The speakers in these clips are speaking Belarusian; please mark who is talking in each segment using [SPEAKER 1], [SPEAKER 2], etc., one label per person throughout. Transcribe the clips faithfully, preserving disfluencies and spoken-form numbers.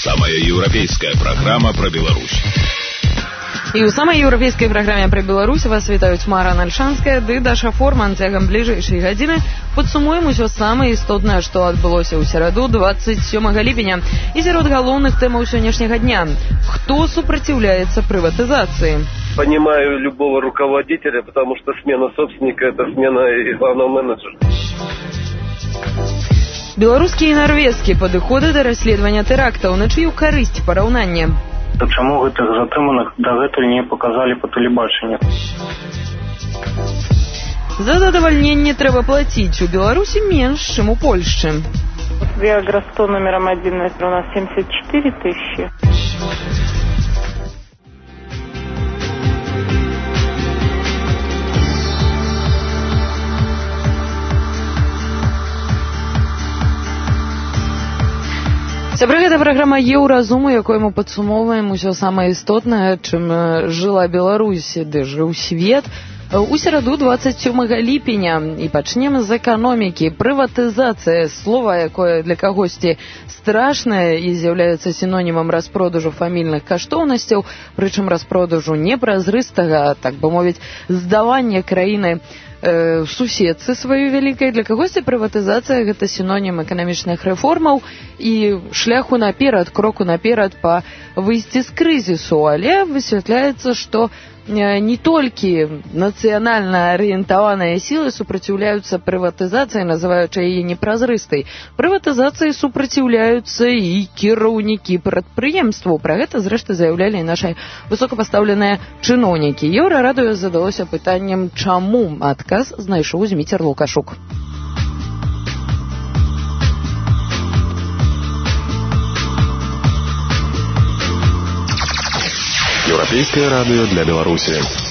[SPEAKER 1] Самая еўрапейская программа про Беларусь.
[SPEAKER 2] І ў самай еўрапейскай праграме пра Беларусь вас вітаюць Мара Нальшанская ды Даша Форман. Цягам бліжэйшай гадзіны падсумуем усё самае істотнае, што адбылося ў сераду двадцать сёмага ліпеня. І сярод галоўных тэмаў сённяшняга дня. Хто супраціўляецца прыватызацыі?
[SPEAKER 3] Понимаю любого руководителя, потому что смена собственника – это смена и главного менеджера.
[SPEAKER 2] Беларускія і нарвежскія падыходы да расследавання тэрактаў. На чыю карысць параўнанне?
[SPEAKER 4] То чаму гэтых затрыманых дагэтуль не паказалі па тэлебачанні?
[SPEAKER 2] За задавальненне трэба плаціць у Беларусі менш, чым у Польшчы.
[SPEAKER 5] Виагра сто номером один у нас семьдесят четыре тысячи.
[SPEAKER 2] Сябры, гэта праграма Еўразуму, якой мы падсумоўваем усё самае істотнае, чым жыла Беларусь, ды жыў свет. У сераду двадцать сёмага ліпеня і пачнем з эканомікі. Прыватызацыя, слова, якое для кагосьці страшнае і з'яўляецца сінонімам распродажу фамільных каштоўнасцяў, прычым распродажу непразрыстага, так бы мовіць, здавання краіны э, суседцы сваёй вялікай. Для кагосьці прыватызацыя – гэта сінонім эканамічных рэформаў і шляху наперад, кроку наперад па выйсці з крызісу. Але высвятляецца, што не толькі нацыянальна арыентаваныя сілы супраціўляюцца прыватызацыі, называючы яе непразрыстай. Прыватызацыі супраціўляюцца і кіраўнікі прадпрыемстваў. Пра гэта, зрэшты, заяўлялі і нашы высокапастаўленыя чыноўнікі. Еўрарадыё задалося пытаннем, чаму. Адказ знайшоў Зміцер Лукашук.
[SPEAKER 6] Еўрапейскае радыё для Беларусі.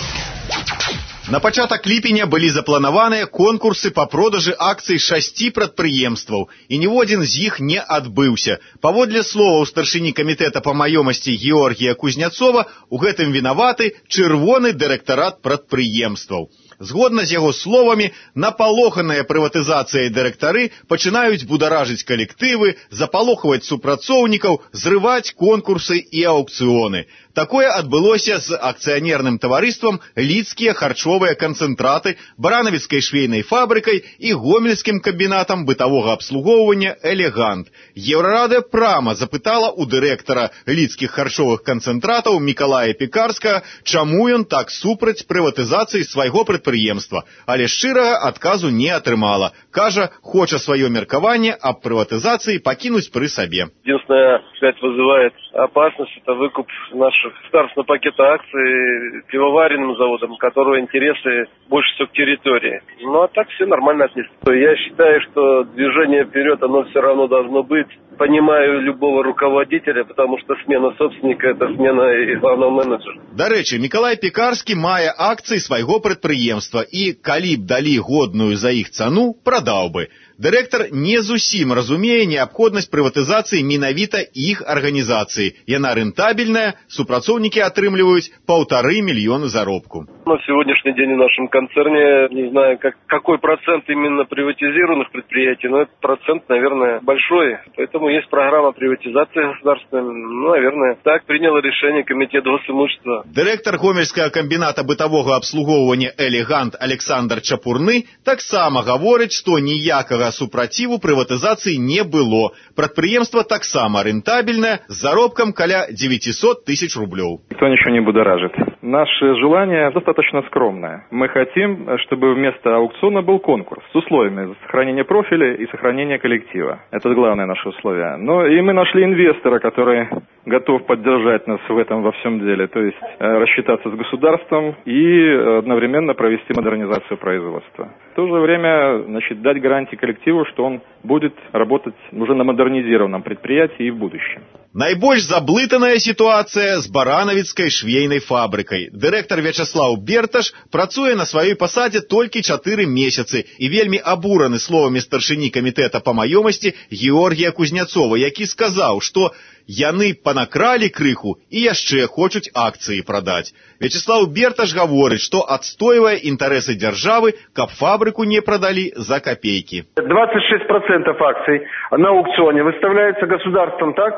[SPEAKER 7] На пачатак ліпеня былі запланаваныя конкурсы па продажы акцый шасці прадпрыемстваў, і ніводзін з іх не адбыўся. Паводле словаў старшыні камітэта па маёмасці Георгія Кузняцова, у гэтым вінаваты чырвоны дырэктарат прадпрыемстваў. Згодна з яго словамі, напалоханыя прыватызацыяй дырэктары пачынаюць бударажыць калектывы, запалохваць супрацоўнікаў, зрываць конкурсы і аўкцыёны. Такое адбылося з акцыянерным таварыствам «Лідскія харчовыя канцэнтраты», баранавіцкай швейнай фабрыкай і гомельскім камбінатам бытавога абслугоўвання «Элегант». Еўрарадыё прама запытала у дырэктара «Лідскіх харчовых канцэнтратаў» Мікалая Пекарскага, чаму ён так супраць прыватызацыі свайго прадпрыемства, але шчырага адказу не атрымала. Кажа, хоча сваё меркаванне аб прыватызацыі пакінуць пры сабе.
[SPEAKER 3] Единственное, опять вызывает опасность, это выкуп наших государственного пакета акций пивоваренным заводом, которого интересы больше всего к территории. Ну а так все нормально отнесли. Я считаю, что движение вперед, оно все равно должно быть. Понимаю любого руководителя, потому что смена собственника – это смена и главного менеджера.
[SPEAKER 7] Дарэчы, Мікалай Пекарскі мае акцыі свайго прадпрыемства і, калі б далі годную за іх цану, прадаў бы. Дырэктар не зусім разумее неабходнасць прыватызацыі менавіта іх арганізацыі. Яна рэнтабельная, супрацоўнікі атрымліваюць паўтары мільёны заробку.
[SPEAKER 3] На сегодняшний день в нашем концерне, не знаю, как, какой процент именно приватизированных предприятий, но этот процент, наверное, большой. Поэтому есть программа приватизации государственной. Ну, наверное, так приняло решение комитет госимущества.
[SPEAKER 7] Дырэктар гомельскага камбіната бытавога абслугоўвання «Элегант» Александр Чапурны таксама гаворыць, што ніякага супраціву прыватызацыі не было. Прадпрыемства таксама рентабельное, с заробком каля девятьсот тысяч рублёў.
[SPEAKER 8] Никто ничего не будоражит. Наше желание достаточно скромное. Мы хотим, чтобы вместо аукциона был конкурс с условиями сохранения профиля и сохранения коллектива. Это главное наше условие. Но и мы нашли инвестора, который готов поддержать нас в этом во всем деле. То есть э, рассчитаться с государством и одновременно провести модернизацию производства. В то же время, значит, дать гарантии коллективу, что он будет работать уже на модернизированном предприятии и в будущем.
[SPEAKER 7] Найбольш заблытаная сітуацыя з баранавіцкай швейнай фабрыкай. Дырэктар Вячаслаў Берташ працуе на сваёй пасадзе толькі чатыры месяцы і вельмі абураны словамі старшыні камітэта па маёмасці Георгія Кузняцова, які сказаў, што яны панакралі крыху і яшчэ хочуць акцыі прадаць. Вячаслаў Берташ гаворыць, што адстойвае інтарэсы дзяржавы, каб фабрыку не прадалі за копейки.
[SPEAKER 9] двадцать шесть процентов акций на аукционе выставляется государством, так? два и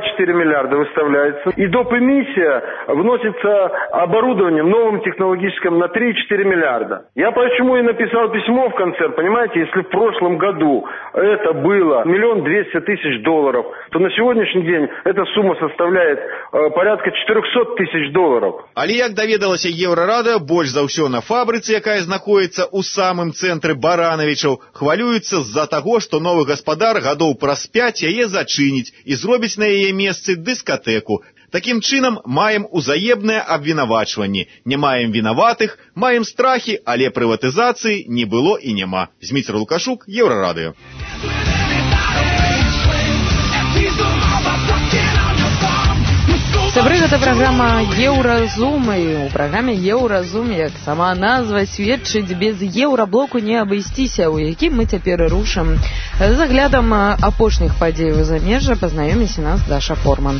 [SPEAKER 9] четыре миллиарда выставляется. И доп. Эмиссия вносится оборудованием новым технологическим на три-четыре миллиарда. Я почему и написал письмо в конце, понимаете, если в прошлом году это было миллион двести тысяч долларов, то на сегодняшний день эта сумма составляет э, порядка четыреста тысяч долларов.
[SPEAKER 7] Але, як даведалася Еўрарада, больш за ўсё на фабрыцы, якая знаходзіцца ў самым цэнтры Баранавічаў, хвалююцца з-за таго, што новы гаспадар гадоў праз пяць яе зачыніць і зробіць на яе месцы дыскатэку. Такім чынам, маем узаемнае абвінавачванне. Не маем вінаватых, маем страхі, але прыватызацыі не было і няма. Зміцер Лукашук, Еўрарадыё.
[SPEAKER 2] Сябры, гэта праграма Еўразумы. У праграме Еўразум, як сама назва сведчыць, без еўраблоку не абысціся, у якім мы цяпер рушым. З аглядам апошніх падзей у замежжа пазнаёміць нас Даша Форман.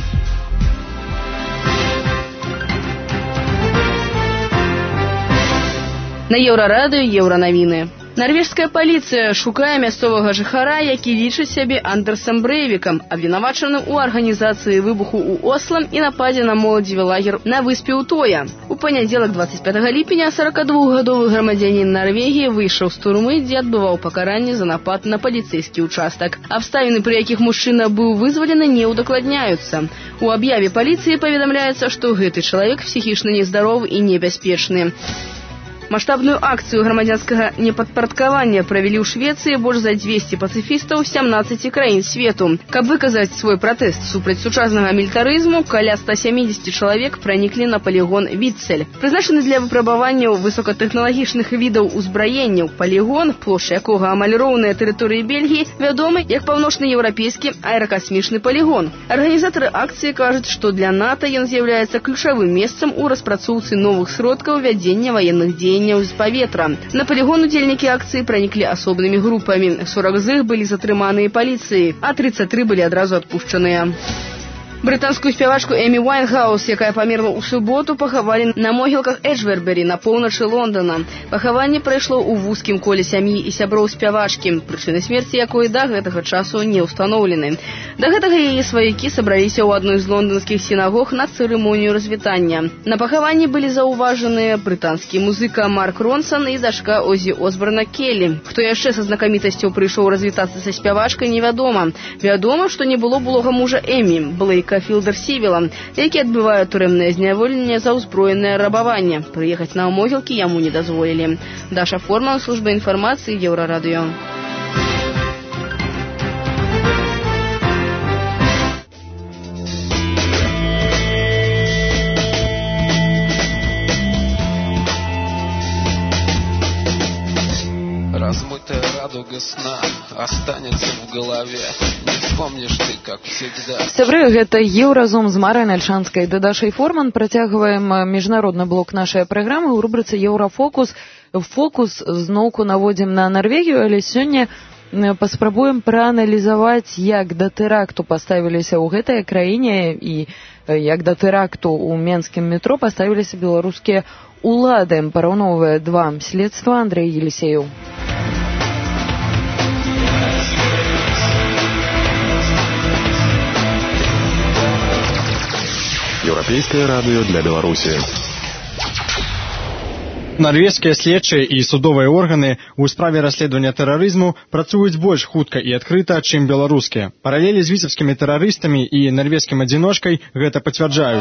[SPEAKER 10] На Еўрарадыё еўранавіны. Нарвежская паліцыя шукае мясцовага жыхара, які лічыць сябе Андерсам Брэйвікам, абвінавачаным у арганізацыі выбуху ў Осло і нападзе на моладзевы лагер на выспе Утоя. У панядзелак двадцать пятого ліпеня сорокадвухгадовы грамадзянін Нарвегіі выйшаў з турмы, дзе адбываў пакаранне за напад на паліцэйскі ўчастак. Абставіны, пры якіх мужчына быў вызвалены, не ўдакладняюцца. У аб'яве паліцыі паведамляецца, што гэты чалавек псіхічна нездаровы і небяспечны. Маштабную акцыю грамадзянскага непадпарадкавання правялі ў Швецыі больш за дзвесце пацыфістаў з сямнаццаці краін свету. Каб выказаць свой пратэст супраць сучаснага мілітарызму, каля ста сямідзесяці чалавек праніклі на палігон Вітцель. Прызначаны для выпрабаванняў высокатэхналагічных відаў узбраенняў, палігон, плошча якога амаль роўная тэрыторыі Бельгіі, вядомы як паўночнаеўрапейскі аэракасмічны палігон. Арганізатары акцыі кажуць, што для НАТО ён з'яўляецца ключавым месцам у распрацоўцы новых сродкаў вядзення ваенных дзеянняў з паветра. На палігон удзельнікі акцыі праніклі асобнымі групамі. сорок з іх былі затрыманыя паліцыяй, а тридцать три былі адразу адпушчаныя. Брытанскую спявачку Эмі Уайнхаус, якая памерла ў суботу, пахавалі на могілках Эджвербері на поўначы Лондона. Пахаванне прайшло ў вузкім коле сям'і і сяброў спявачкі, прычыны смерці якой да гэтага часу не ўстаноўлены. Да гэтага яе сваякі сабраліся ў адной з лонданскіх сінагог на цырымонію развітання. На пахаванні былі заўважаныя брытанскі музыка Марк Ронсон і дачка Озі Осборна Келлі. Хто яшчэ са знакамітасцю прыйшоў развітацца са спявачкай, невядома. Вядома, што не было былога мужа Эмі, Блейка Філдер Сівіла, які адбывае турэмнае зняволенне за ўзброенае рабаванне. Прыехаць на могілкі яму не дазволілі. Даша Форман, служба інфармацыі, Еўрарадыё.
[SPEAKER 11] Размытая радуга сна останется в голове. Не вспомнишь ты, как всегда.
[SPEAKER 2] Сябры, гэта Еўразум з Марай Нальшанскай да Дашай Форман. Працягваем міжнародны блок нашай праграмы ў рубрыцы Еўрафокус. Фокус зноўку наводзім на Нарвегію, але сёння паспрабуем прааналізаваць, як да тэракту паставіліся ў гэтай краіне і як да тэракту ў менскім метро паставіліся беларускія улады. Параўноўвае два следства Андрэй Елісееў.
[SPEAKER 6] Еўрапейскае радыё для Беларусі.
[SPEAKER 12] Нарвежскія следчыя і судовыя органы ў справе расследавання тэрарызму працуюць больш хутка і адкрыта, чым беларускія. Паралелі з віцебскімі тэрарыстамі і нарвежскім адзіночкай гэта пацвярджаюць.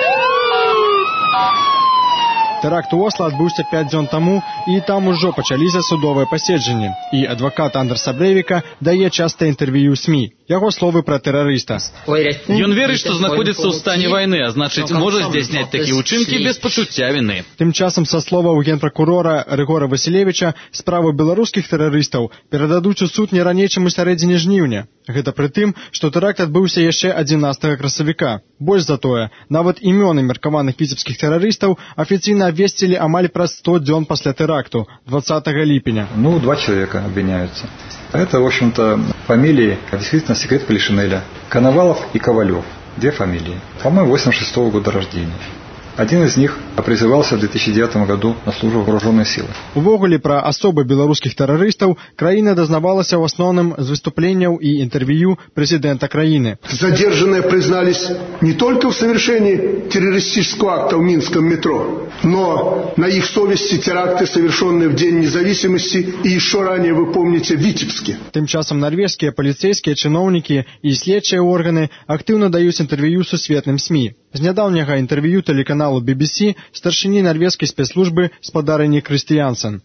[SPEAKER 12] Тэракт у Осло адбыўся пяць дзён таму, і там ужо пачаліся судовыя паседжанні. І адвакат Андерса Брэйвіка дае частыя інтэрв'ю СМІ. Яго словы пра тэрарыста.
[SPEAKER 13] Ён верыць, што знаходзіцца ў стане вайны, а значыць, можа здзяйсняць такія ўчынкі без пачуцця віны.
[SPEAKER 12] Тым часам, са словаў генпракурора Рыгора Васілевіча, справу беларускіх тэрарыстаў перададуць у суд не раней, чым у сярэдзіне жніўня. Гэта пры тым, што тэракт адбыўся яшчэ адзінаццатага красавіка. Больш за тое, нават імёны меркаваных віцебскіх тэрарыстаў афіцыйна обвестили амаль праз сто дзён пасля теракту, двадцатого липеня.
[SPEAKER 14] Ну, два человека обвиняются. Это, в общем-то, фамилии, действительно, секрет Полишинеля. Коновалов и Ковалев. Две фамилии. По-моему, восемьдесят шестого года рождения. Один из них призывался в две тысячи девятом году на службу в вооруженные силы.
[SPEAKER 12] Увогуле пра асобы беларускіх тэрарыстаў краіна дазнавалася ў асноўным з выступленняў і інтэрв'ю прэзідэнта краіны.
[SPEAKER 15] Задержанные признались не только в совершении террористического акта в Минском метро, но на их совести теракты, совершенные в День независимости и еще ранее, вы помните, в Витебске.
[SPEAKER 12] Тым часам нарвежскія паліцэйскія чыноўнікі і следчыя органы актыўна даюць інтэрв'ю сусветным СМІ. З нядаўняга інтэрв'ю тэлеканалу би би си старшыні нарвежскай спецслужбы спадарыні Крыстиансен.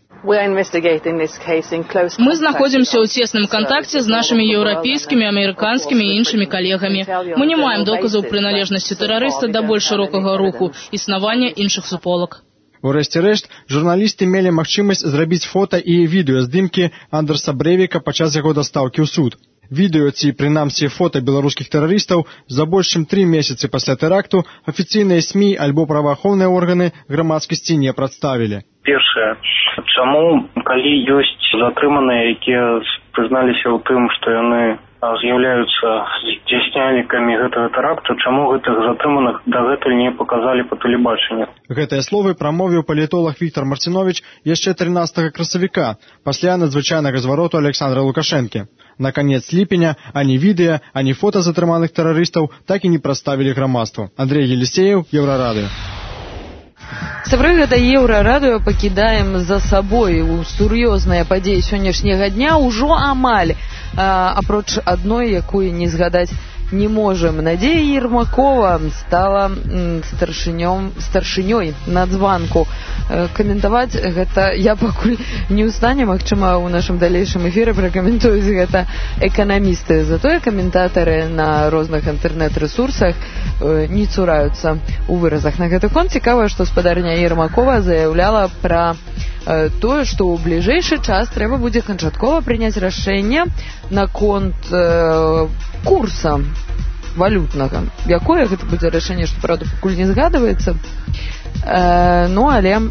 [SPEAKER 10] Мы знаходзімся ў цесным кантакце з нашымі еўрапейскімі, амерыканскімі і іншымі калегамі. Мы не маем доказаў прыналежнасці тэрарыста да больш шырокага руху, існавання іншых суполак.
[SPEAKER 12] Урэшце рэшт, журналісты мелі магчымасць зрабіць фота і відэаздымкі Андерса Брэйвіка падчас яго дастаўкі ў суд. Відэо ці, прынамсі, фота беларускіх тэрарыстаў за больш чым тры месяцы пасля тэракту афіцыйныя СМІ альбо праваахоўныя органы грамадскасці не прадставілі.
[SPEAKER 4] Першае, чаму, калі ёсць затрыманыя, якія прызналіся ў тым, што яны з'яўляюцца здзяйсняльнікамі гэтага тэракту, чаму гэтых затрыманых дагэтуль не паказалі па тэлебачанню?
[SPEAKER 12] Гэтыя словы прамовіў палітолог Віктор Марціновіч яшчэ трынаццатага красавіка, пасля надзвычайнага звароту Александра Лукашэнкі. На канец ліпеня ані відэа, ані фота затрыманых тэрарыстаў так і не прадставілі грамадству. Андрей Елисеев, Еўрарадыё.
[SPEAKER 2] Сабры, гэта Еўрарадыё, пакідаем за сабой у сур'ёзныя падзеі сённяшняга дня ўжо амаль, а, апроч адной, якую не згадаць не можем. Надзея Ермакова стала старшынём, старшынёй Нацбанку. Каментаваць гэта я пакуль не ў стане, магчыма, у нашым далейшым эфіры пракаментуюць гэта эканамісты. Затое каментатары на розных інтэрнэт-рэсурсах не цураюцца у выразах на гэты конт. Цікава, што спадарня Ермакова заяўляла пра тое, што ў бліжэйшы час трэба будзе канчаткова прыняць рашэнне наконт э, курса валютнага. Якое гэта будзе рашэнне, што, правда, пакуль не згадваецца. Э, ну, але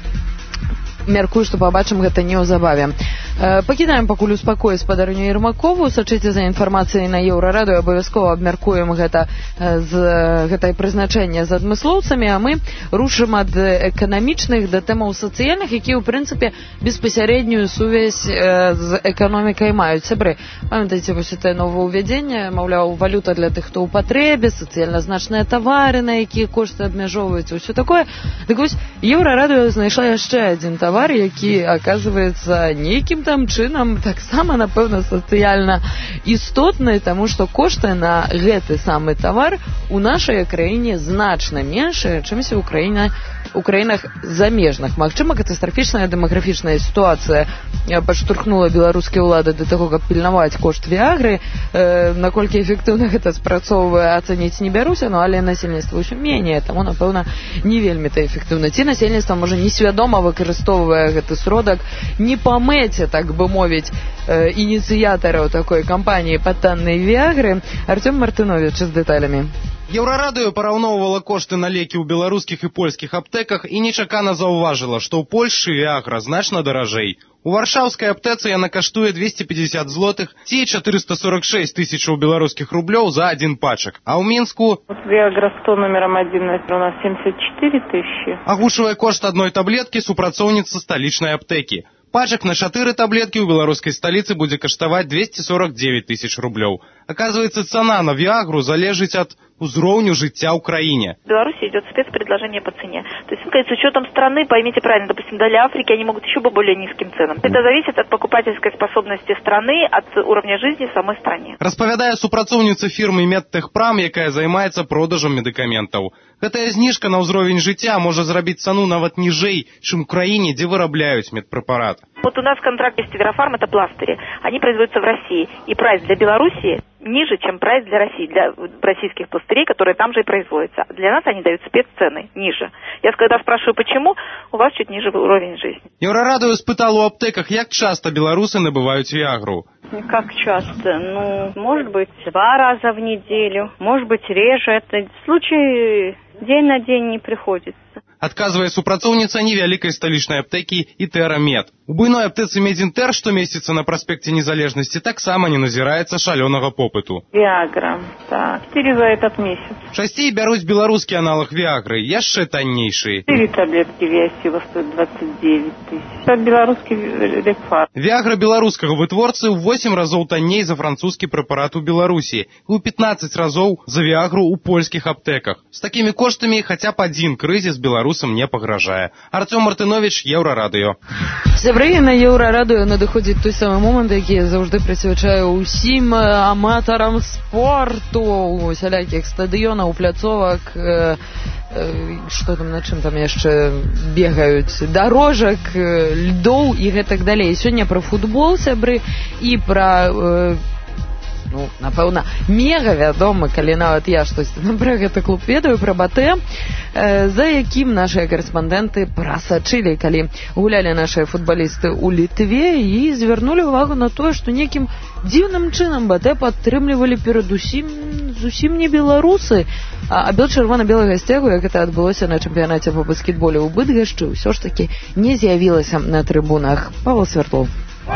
[SPEAKER 2] мяркую, што пабачым гэта неўзабаве. Пакідаем пакуль у спакоі спадарню Ермакову. Сачыце за інфармацыяй на Еўрарадыё, абавязкова абмяркуем гэта з гэтай прызначэння з адмыслоўцамі, а мы рушым ад эканамічных да тэмаў сацыяльных, якія, ў прынцыпе, беспасярэднюю сувязь з эканомікай маюць. Сябры, памятаеце, вось гэта новаўвядзенне, маўляў, валюта для тых, хто ў патрэбе, сацыяльна значныя тавары, на якія кошты абмяжоўваюцца, ўсё такое. Дык вось Еўрарадыё знайшла яшчэ адзін тавар, які, аказваецца, нейкім там чынам таксама, напэўна, сацыяльна істотны, таму што кошты на гэты самы тавар у нашай краіне значна меншыя, чымся ў краіне у краінах замежных. Магчыма, катастрафічная дэмаграфічная сітуацыя падштурхнула беларускія ўлады да таго, каб пільнаваць кошт віагры. Э, наколькі эфектыўна гэта спрацоўвае, ацаніць не бяруся, ну, але насельніцтва ўсё менее, таму, напэўна, не вельмі-то эфектыўна. Ці насельніцтва, можа, несвядома выкарыстоўвае гэты сродак не па мэце, так бы мовіць, э, ініцыятараў такой кампаніі па таннай віагры. Артём Мартыновіч з дэталямі.
[SPEAKER 16] Еўрарадыё параўноўвала кошты на лекі ў беларускіх і польскіх аптэках і нечакана заўважыла, што ў Польшы віагра значна даражэй. У варшаўскай аптэцы яна каштуе двести пятьдесят злотых ці четыреста сорок шесть тысячаў беларускіх рублёў за один пачак. А ў Мінску
[SPEAKER 5] Виагра сто номером один у нас семьдесят четыре тысячи.
[SPEAKER 16] Агучвае кошт адной таблеткі супрацоўніца сталічнай аптэкі. Пачак на чатыры таблеткі ў беларускай сталіцы будзе каштаваць двести сорок девять тысяч рублёў. Оказывается, цена на виагру залежыць ад узроўню жыцця ў краіне.
[SPEAKER 17] В Беларуси идет спецпредложение по цене. То есть, с учетом страны, поймите правильно, допустим, для Африки они могут еще по более низким ценам. Это зависит от покупательской способности страны, от уровня жизни в самой стране.
[SPEAKER 16] Распавядае супрацоўніца фірмы Медтехпрам, якая займаецца продажам медыкаментаў. Гэтая зніжка на ўзровень жыцця можа зрабіць цану нават ніжэй, чым у краіне, дзе вырабляюць медпрэпарат.
[SPEAKER 17] Вот у нас контракт с Тигрофарм, это пластыри. Они производятся в России. И прайс для Беларуси ниже, чем прайс для России, для российских пластырей, которые там же и производятся. Для нас они дают спеццены ниже. Я когда спрашиваю, почему, у вас чуть ниже уровень жизни.
[SPEAKER 16] Еўрарадыё спытал у аптеках, як часто белорусы набывают виагру.
[SPEAKER 18] Как часто? Ну, может быть, два раза в неделю, может быть, реже. Это случай день на день не приходится.
[SPEAKER 16] адказвае супрацоўніца невялікай сталічнай аптэкі «Ітэра-Мед». У буйной аптэцы «Медзінтэр», што месціцца на праспекце Незалежнасці, таксама не назіраецца шалёнага попыту.
[SPEAKER 5] Виагра, так, четыре за этот месяц.
[SPEAKER 16] Часцей бяруць беларускі аналаг Виагры, яшчэ таннейшы.
[SPEAKER 5] четыре таблетки Виасила стоят двадцать девять тысяч. Это белорусский Лепфар.
[SPEAKER 16] Виагра беларускага вытворцы ў восемь разоў танней за французскі прэпарат у Беларусі і ў пятнадцать разоў за Виагру ў польскіх аптэках. З такімі коштамі хаця б адзін крызіс беларусам не пагражае. Артём Мартынович, Еўрарадыё.
[SPEAKER 2] Сябры, на Еўрарадыё надыходзіць той самы момант, які я заўжды прысвячаю ўсім аматарам спорту, усялякіх стадыёнаў, пляцовак, э, э, што там, на чым там яшчэ бегаюць, дарожак, э, льдоў і гэтак далей. Сёння пра футбол, сябры, і пра... Э, ну, напэўна, мега вядома, калі нават я штосьці пра гэты клуб ведаю, пра Батэ, э, за якім нашыя карэспандэнты прасачылі, калі гулялі нашыя футбалісты ў Літве і звярнулі ўвагу на тое, што некім дзіўным чынам Батэ падтрымлівалі перадусім зусім не беларусы, а бел-чырвона-белага сцягу, як гэта адбылося на чэмпіянаце па баскетболе ў Быдгашчы, ўсё ж такі не з'явілася на трыбунах. Павел Свяртлов.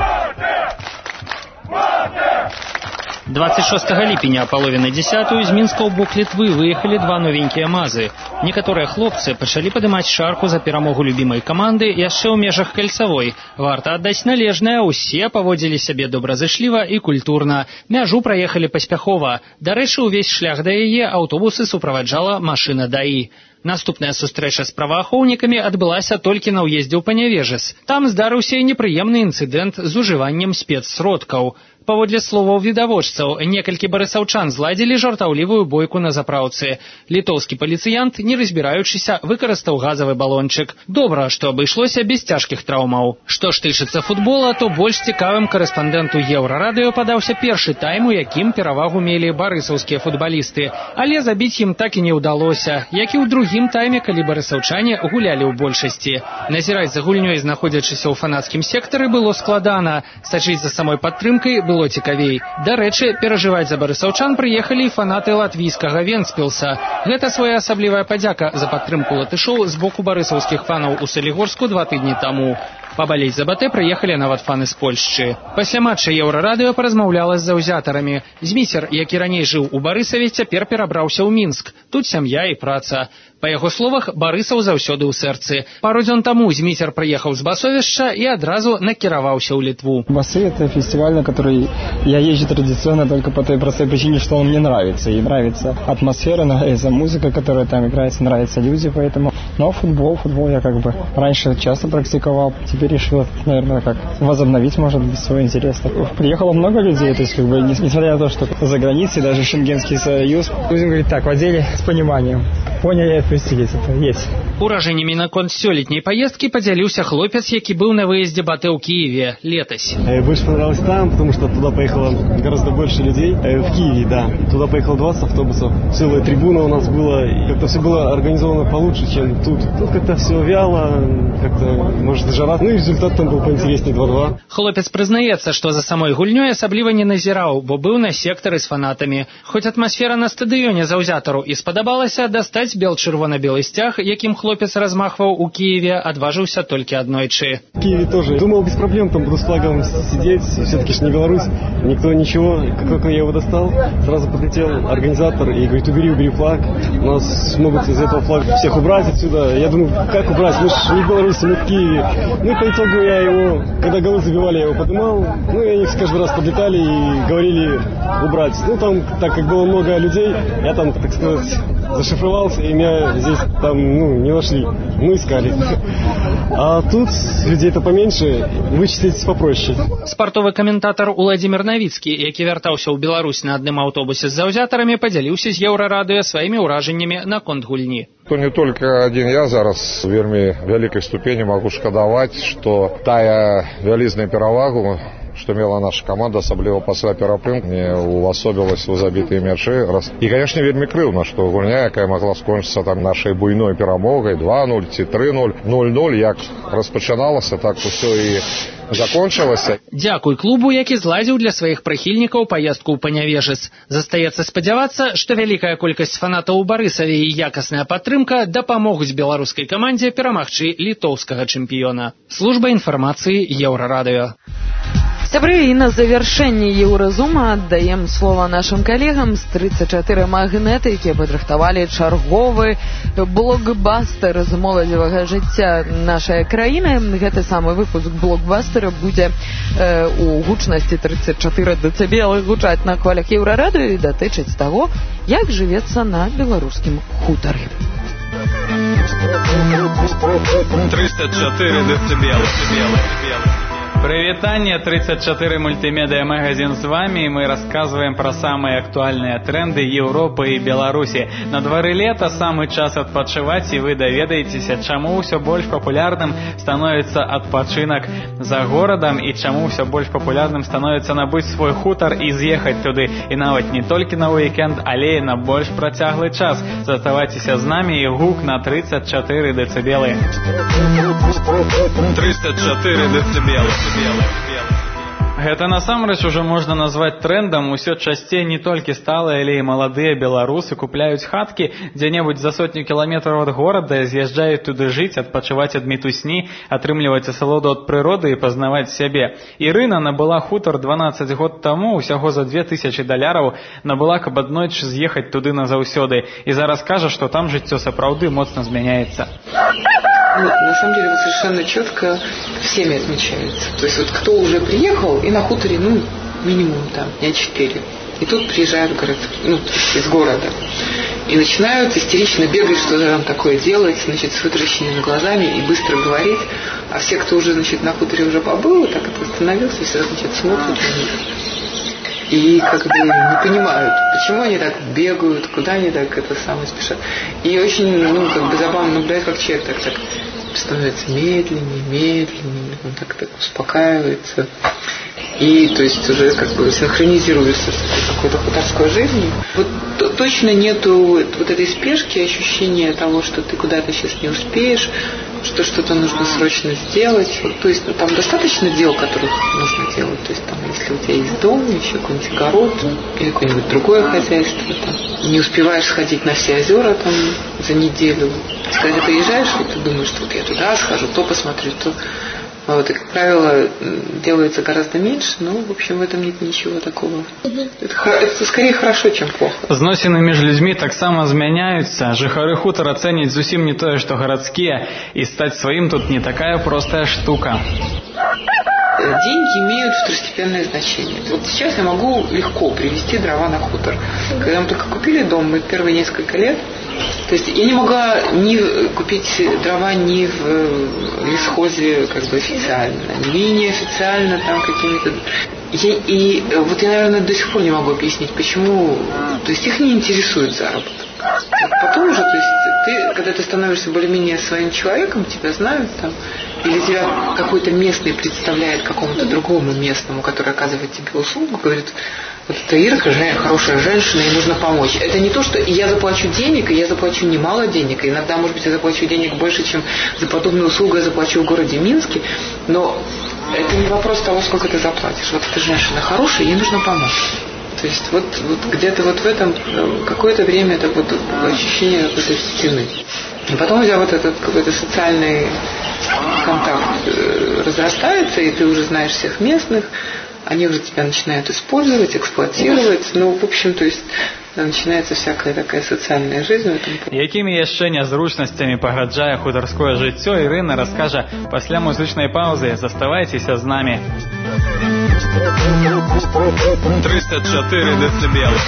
[SPEAKER 19] двадцать шостага ліпеня а паловіны дзесятую з Мінска ў бок Літвы выехалі два новенькія мазы. Некаторыя хлопцы пачалі падымаць шарку за перамогу любімай каманды яшчэ ў межах кальцавой. Варта аддаць належнае, усе паводзілі сябе добразычліва і культурна. Мяжу праехалі паспяхова. Дарэчы, увесь шлях да яе аўтобусы суправаджала машына ДАІ. Наступная сустрэча з праваахоўнікамі адбылася толькі на ўездзе ў Панявежас. Там здарыўся і непрыемны інцыдэнт з ужываннем спецсродкаў. Паводле словаў відавочцаў, некалькі барысаўчан зладзілі жартаўлівую бойку на запраўцы. Літоўскі паліцыянт, не разбіраючыся, выкарыстаў газавы балончык. Добра, што абышлося без цяжкіх траўмаў. Што ж тычыцца футбола, то больш цікавым карэспандэнту Еўрарадыё падаўся першы тайм, у якім перавагу мелі барысаўскія футбалісты. Але забіць ім так і не ўдалося, як і ў другім тайме, калі барысаўчане гулялі ў большасці. Назіраць за гульнёй, знаходзячыся ў фанацкім сектары, было складана. Сачыць за самой падтрымкай было цікавей. Дарэчы, перажываць за барысаўчан прыехалі і фанаты латвійскага Вентспілса. Гэта своеасаблівая падзяка за падтрымку латышоў з боку барысаўскіх фанаў у Салігорску два тыдні таму. Пабалець за Батэ прыехалі нават фаны з Польшчы. Пасля матча Еўрарадыё паразмаўляла з заўзятарамі. Зміцер, які раней жыў у Барысаве, цяпер перабраўся ў Мінск. Тут сям'я і праца. Па яго словах, Барысаў заўсёды ў сэрцы. Пару дзён таму Зміцер прыехаў з Басовішча і адразу накіраваўся ў Літву.
[SPEAKER 20] Басы — это фестиваль, на который я езжу традиционно только по той простой причине, что он мне нравится. И нравится атмосфера, нравится музыка, которая там играется, нравятся люди, поэтому... Но футбол, футбол я как бы раньше часто практиковал, теперь решил, наверное, как возобновить, может быть, свой интерес. Приехало много людей, то есть, как бы, несмотря на то, что за границей, даже Шенгенский союз, будем говорить так, в отделе с пониманием. Поняли и отпустились, это есть.
[SPEAKER 19] Ураженнями наконт сёлетняй поездки поделился хлопец, які был на выезде Батэ ў Киеве летась.
[SPEAKER 21] Больше понравилось там, потому что туда поехало гораздо больше людей. В Киеве, да. Туда поехало двадцать автобусов. Целая трибуна у нас была. И как-то все было организовано получше, чем тут. Тут как-то все вяло, как-то, может, жара. Ну и результат там был поинтереснее два-два.
[SPEAKER 19] Хлопец прызнаецца, што за самой гульнёй асабліва не назіраў, бо быў на сектары з фанатамі. Хоць атмасфера на стадыёне заўзятару і спадабалася, дастаць бел-чырвона-белы сцяг, якім хлопец размахваў у Киеве, адважыўся толькі аднойчы.
[SPEAKER 21] В Киеве тоже. Думал, без проблем там буду с флагом сидеть. Все-таки ж не Беларусь. Никто ничего. Как только я его достал, сразу подлетел организатор и говорит: убери, убери флаг. У нас могут из этого флага всех убрать отсюда. Я думаю, как убрать? Мы же не в Беларуси, мы в Киеве. Ну и по итогу я его, когда голы забивали, я его поднимал. Ну и они каждый раз подлетали и говорили убрать. Ну там, так как было много людей, я там, так сказать, зашифровался, и меня здесь там, ну, не нашли. Мы искали. А тут людей-то поменьше, вычислить попроще.
[SPEAKER 19] Спартовы каментатар Уладзімір Навіцкі, які вяртаўся ў Беларусь на адным аўтобусе з заўзятарамі, падзяліўся з Еўрарадыё сваімі ўражаннямі наконт гульні.
[SPEAKER 22] То не только один я зараз вельмі вялікай ступені могу шкадаваць, што тая вялізная перавагу, што мела наша каманда, асабліва пасля перапынку, мне увасобілася ў забітыя мячы. І, канешне, вельмі крыўдна, што гульня, якая магла скончыцца там нашай буйной перамогай два нуль ці тры нуль, нуль нуль, як распачыналася, так усё і закончылася.
[SPEAKER 19] Дзякуй клубу, які зладзіў для сваіх прыхільнікаў паездку ў Панявежец. Застаецца спадзявацца, што вялікая колькасць фанатаў у Барысаве і якасная падтрымка дапамогуць беларускай камандзе перамагчы літоўскага чэмпіёна. Служба інфармацыі Еўрарадыё.
[SPEAKER 2] Сябры, і на завяршэнне Еўразума аддаем слова нашым калегам з тридцать чатыры магнэты, якія падрыхтавалі чарговы блокбастер з моладзевага жыцця нашай краіны. Гэты самы выпуск блокбастера будзе э, у гучнасці тридцать чатыры дэцыбелы гучаць на хвалях Еўрарадыё і датычыць таго, як жывецца на беларускім хутары.
[SPEAKER 1] тридцать чатыры дэцыбелы. Привитание, тридцать чатыры мультимедиа магазин с вами, и мы рассказываем про самые актуальные тренды Европы и Беларуси. На дворе лета, самый час отпочивать, и вы доведаетесь, чему все больше популярным становится отпочинок за городом, и чему все больше популярным становится набыть свой хутор и съехать туда, и навіть не только на уикенд, але и на больш протяглый час. Заставайтесь с нами, и гук на тридцать чатыры дэцибелы. тридцать чатыры дэцибелы. Гэта насамрэч уже можна назваць трендам. Усё часцей не толькі сталыя, але і маладыя беларусы купляюць хаткі дзе-небудзь за сотню кіламетраў ад горада, з'язджаюць туды жыць, адпачываць ад мітусні, атрымліваць асалоду ад прыроды і пазнаваць сябе. Ірына набыла хутар дванаццаць год таму, усяго за две тысячы даляраў, набыла, каб аднойчы з'ехаць туды назаўсёды. І зараз кажа, што там жыццё сапраўды моцна змяняецца.
[SPEAKER 3] Ну, на самом деле вот совершенно четко всеми отмечается. То есть вот кто уже приехал и на хуторе, ну, минимум там дня четыре. И тут приезжают город, ну, из города. И начинают истерично бегать, что там такое делать, значит, с вытращенными глазами и быстро говорить. А все, кто уже, значит, на хуторе уже побыл, так это остановился, все, значит, смотрят на них. И как бы не понимают, почему они так бегают, куда они так это самое спешат. И очень, ну, как бы забавно наблюдать, как человек так, так становится медленнее, медленнее, он так, так успокаивается. И, то есть, уже как бы синхронизируется с какой-то хуторской жизнью. Вот то, точно нету вот этой спешки, ощущения того, что ты куда-то сейчас не успеешь, что что-то нужно срочно сделать. Вот, то есть, ну, там достаточно дел, которых нужно делать. То есть, там, если у тебя есть дом, еще какой-нибудь огород или какое-нибудь другое хозяйство, там, не успеваешь сходить на все озера там за неделю. То есть, когда ты приезжаешь, вот, ты думаешь, что вот я туда схожу, то посмотрю, то... Вот, и, как правило, делается гораздо меньше, но, в общем, в этом нет ничего такого. Это, это скорее хорошо, чем плохо.
[SPEAKER 1] Зносіны між людзьмі таксама змяняюцца. Жыхары хутара цэняць зусім не тое, што гарадскія, і стаць сваім тут не такая простая штука.
[SPEAKER 3] Деньги имеют второстепенное значение. Вот сейчас я могу легко привезти дрова на хутор. Когда мы только купили дом, мы первые несколько лет, то есть я не могла ни купить дрова ни в лесхозе как бы официально, ни неофициально там какими-то... Я, и вот я, наверное, до сих пор не могу объяснить, почему... То есть их не интересует заработок. Потом уже, то есть ты, когда ты становишься более-менее своим человеком, тебя знают там, или тебя какой-то местный представляет какому-то другому местному, который оказывает тебе услугу, говорит, вот это Ирка, хорошая женщина, ей нужно помочь. Это не то, что я заплачу денег, и я заплачу немало денег, и иногда, может быть, я заплачу денег больше, чем за подобную услугу я заплачу в городе Минске, но это не вопрос того, сколько ты заплатишь. Вот эта женщина хорошая, ей нужно помочь. То есть вот, вот где-то вот в этом какое-то время это вот ощущение какой-то стены. И потом у тебя вот этот какой-то социальный контакт разрастается, и ты уже знаешь всех местных, они уже тебя начинают использовать, эксплуатировать. Ну, в общем, то есть начинается всякая такая социальная жизнь.
[SPEAKER 1] Якімі яшчэ нязручнасцямі паграджае хутарское жыццё, Ірына раскажа пасля музычнай паўзы. Заставайцеся з намі. тридцать чатыры дэцибелы.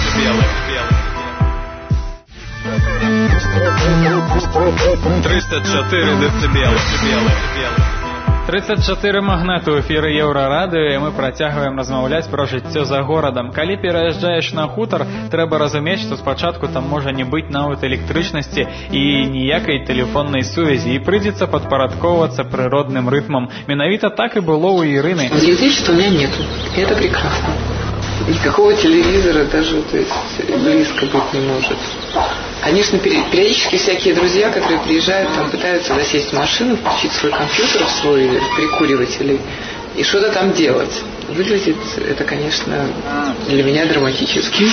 [SPEAKER 1] тридцать чатыры дэцибелы. тридцать чатыры магнаты ў эфіры Еўрарадыё, і мы працягваем размаўляць пра жыццё за горадам. Калі пераязджаеш на хутар, трэба разумець, што спачатку там можа не быць нават электрычнасці і ніякай тэлефоннай сувязі, і прыйдзецца падпарадкоўвацца прыродным рытмам. Менавіта так і было у Ирыны.
[SPEAKER 3] Электричества у меня нету, и это прекрасно. Никакого телевизора даже, то есть, близко быть не может. Конечно, периодически всякие друзья, которые приезжают, там пытаются засесть в машину, включить свой компьютер, свой прикуриватель и что-то там делать. Выглядит это, конечно, для меня драматически.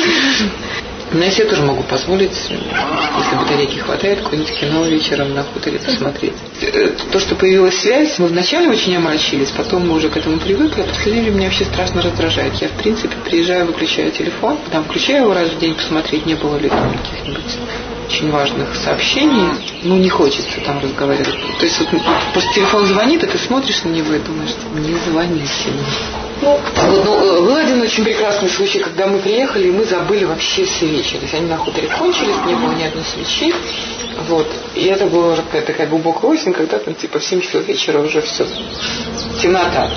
[SPEAKER 3] Но я себе тоже могу позволить, если батарейки хватает, какое-нибудь кино вечером на хуторе посмотреть. То, что появилась связь, мы вначале очень омрачились, потом мы уже к этому привыкли, а последнее время меня вообще страшно раздражает. Я, в принципе, приезжаю, выключаю телефон, там включаю его раз в день посмотреть, не было ли там каких-нибудь очень важных сообщений. Ну, не хочется там разговаривать. То есть вот просто телефон звонит, и ты смотришь на него и думаешь, не звоните мне. Вот, ну, был один очень прекрасный случай, когда мы приехали, и мы забыли вообще свечи. То есть они на хуторе кончились, не было ни одной свечи. Вот. И это была уже такая, такая глубокая осень, когда там типа в семь часов вечера уже все темнота.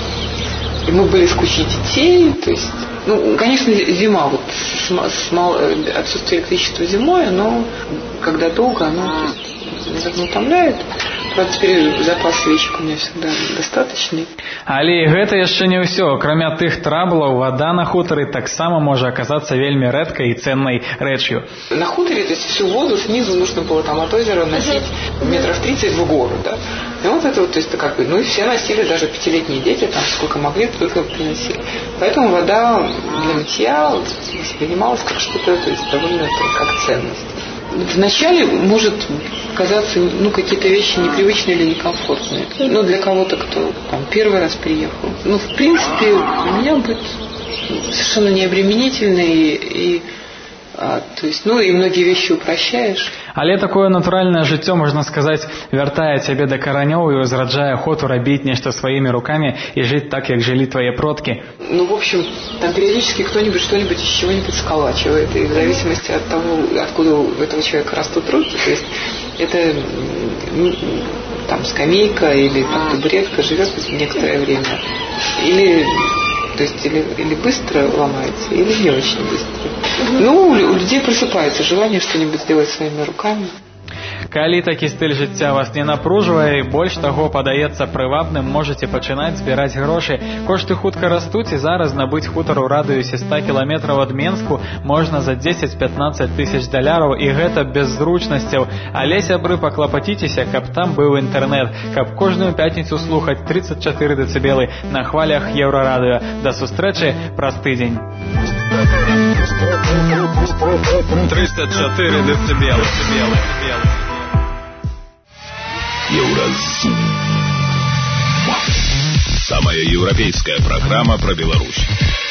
[SPEAKER 3] И мы были с кучей детей, то есть, ну, конечно, зима, вот с, с мал, отсутствие электричества зимой, но когда долго, оно, наверное, утомляет. Правда, теперь запас свечек у меня всегда достаточный.
[SPEAKER 1] Але і гэта яшчэ не ўсё. Акрамя тых траблаў, вода на хутары таксама можа аказацца вельмі рэдкай і ценнай рэч'ю.
[SPEAKER 3] На хуторе, то есть всю воду снизу нужно было там от озера носить метров тридцать в гору, да. И вот это вот, то есть это как бы, ну и все носили, даже пятилетние дети, там сколько могли, только приносили. Поэтому вода для мытья воспринималась как что-то, то есть довольно как ценность. Вначале может казаться, ну, какие-то вещи непривычные или некомфортные. Ну, для кого-то, кто там первый раз приехал. Ну, в принципе, у меня будет совершенно необременительно и, и а, то есть, ну, и многие вещи упрощаешь.
[SPEAKER 1] Але такое натуральнае жыццё, можна сказаць, вяртае цябе да каранёў і узраджае охоту рабіць нешта сваімі рукамі і жыць так, як жылі твае продкі.
[SPEAKER 3] Ну, в общем, там периодически кто-нибудь что-нибудь из чего-нибудь сколачивает, и в зависимости от того, откуда у этого человека растут руки, то есть это ну, там скамейка или там табуретка живет некоторое время. Или то есть или, или быстро ломается, или не очень быстро. Ну, у людей просыпается желание что-нибудь сделать своими руками.
[SPEAKER 1] Калі такі стыль жыцця вас не напружвае, больш таго падаецца прывабным, можаце пачынаць збіраць грошы. Кошты хутка растуць, і зараз набыць хутар у радыусе ста кіламетраў ад Менску можна за дзесяць-пятнаццаць тысяч даляраў, і гэта без зручнасцяў. Але, сябры, паклапаціцеся, каб там быў інтэрнэт, каб кожную пятніцу слухаць тридцать чатыры дэцыбелы на хвалях Еўрарадыё. Да сустрэчы праз тыдзень.
[SPEAKER 7] тридцать чатыры дэцыбелы.
[SPEAKER 8] Евразум. Самая европейская программа про Беларусь.